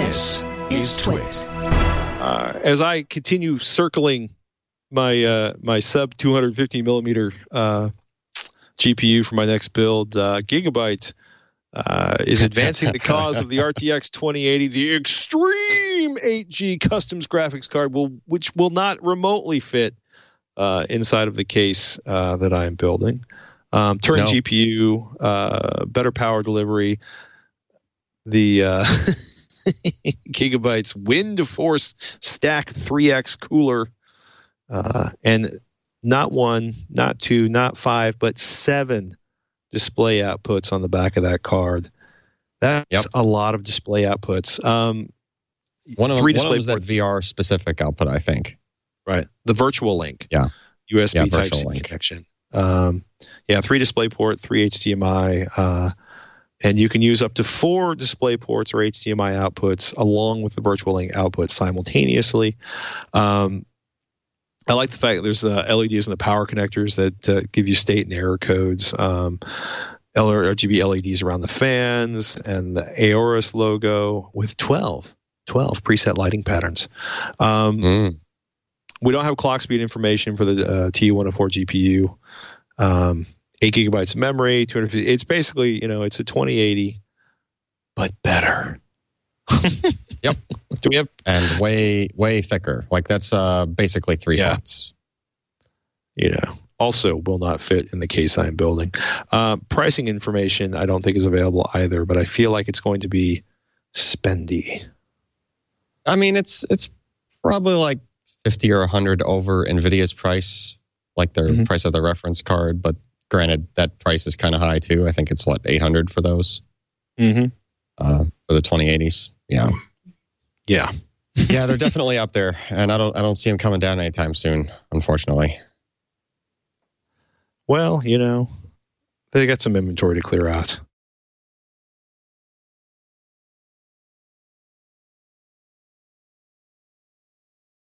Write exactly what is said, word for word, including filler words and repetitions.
This is Twit. Uh, as I continue circling my uh, my sub two hundred fifty millimeter uh, G P U for my next build, uh, Gigabyte uh, is advancing the cause of the R T X twenty eighty, the extreme eight G customs graphics card, will, which will not remotely fit uh, inside of the case uh, that I am building. Um, Turing no. G P U, uh, better power delivery, the uh, Gigabyte's Wind Force Stack three X cooler, uh, and not one, not two, not five, but seven display outputs on the back of that card. That's yep. a lot of display outputs. Um, one of them, one of them is that V R specific output, I think. Right, the virtual link. Yeah, U S B yeah, Type C connection. Um, yeah, three display port, three H D M I, uh, and you can use up to four display ports or H D M I outputs along with the virtual link output simultaneously. Um, I like the fact that there's uh, L E Ds in the power connectors that uh, give you state and error codes. Um, R G B L E Ds around the fans, and the Aorus logo with twelve, twelve preset lighting patterns. Um, mm. We don't have clock speed information for the uh, T U one oh four G P U. Um, eight gigabytes of memory, two hundred fifty. It's basically, you know, it's a twenty eighty, but better. Yep. Do we have and way way thicker? Like that's uh, basically three yeah. slots. You know, also will not fit in the case I'm building. Uh, pricing information I don't think is available either, but I feel like it's going to be spendy. I mean, it's it's probably like fifty or a hundred over NVIDIA's price, like their mm-hmm. price of the reference card. But granted, that price is kind of high too. I think it's what eight hundred for those. Mm-hmm. Uh, for the twenty eighties. Yeah. Yeah. Yeah, they're definitely up there, and I don't I don't see them coming down anytime soon, unfortunately. Well, you know, they got some inventory to clear out.